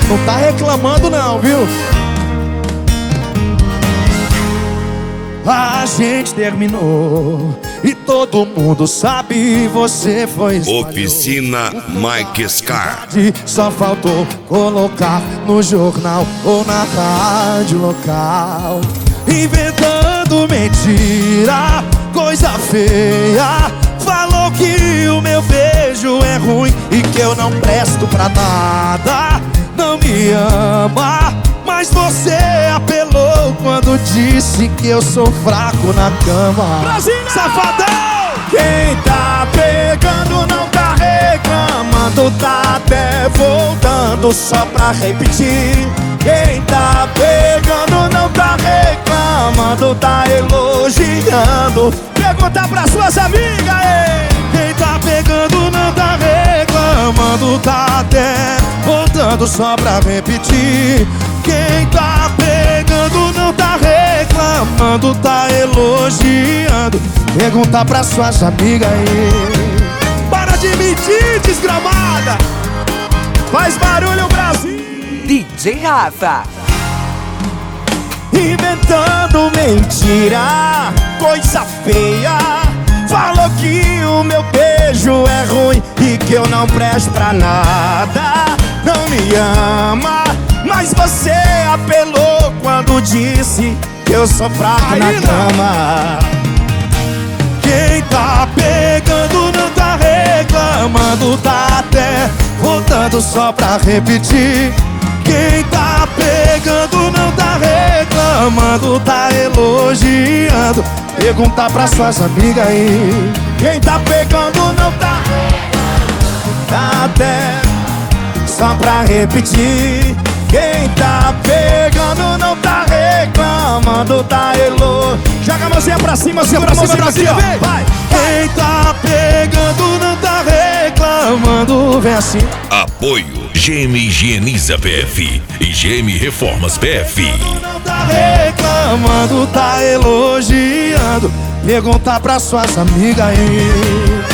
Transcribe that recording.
Não tá reclamando não, viu? A gente terminou e todo mundo sabe, você foi espalhou. Oficina Mike Scar. Só faltou colocar no jornal ou na rádio local. Inventando mentira, coisa feia. Falou que o meu beijo é ruim e que eu não presto pra nada. Não me ama, mas você apelou quando disse que eu sou fraco na cama. Brasília! Safadão! Quem tá pegando não tá reclamando, tá até voltando só pra repetir. Quem tá pegando não tá reclamando, tá elogiando. Pergunta pra suas amigas, ei! Quem tá pegando não tá reclamando, tá até voltando só pra repetir. Quem tá pegando não tá reclamando, tá elogiando. Pergunta pra suas amigas aí. Para de mentir, desgramada! Faz barulho, Brasil! DJ Rafa. Inventando mentira, coisa feia. Falou que o meu beijo é ruim e que eu não presto pra nada. Não me ama, mas você apelou quando disse que eu sou fraco na cama. Quem tá pegando não tá reclamando, tá até voltando só pra repetir. Quem tá pegando não tá reclamando, tá elogiando. Pergunta pra suas amigas aí. Quem tá pegando não tá reclamando, tá até só pra repetir. Quem tá pegando não tá reclamando, tá elogiando. Joga a mãozinha pra cima, segura a mãozinha pra cima, vai! Quem tá pegando não tá reclamando, vem assim. Apoio GM Higieniza PF e GM Reformas PF. Não tá reclamando, tá elogiando. Pergunta pra suas amigas aí.